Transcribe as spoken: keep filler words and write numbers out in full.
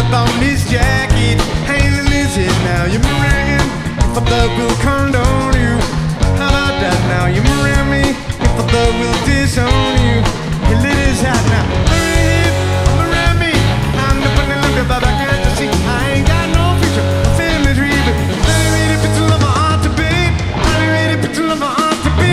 up on his jacket. Hey, listen now, you're bragging. If a blood will condone you, how about that now? You're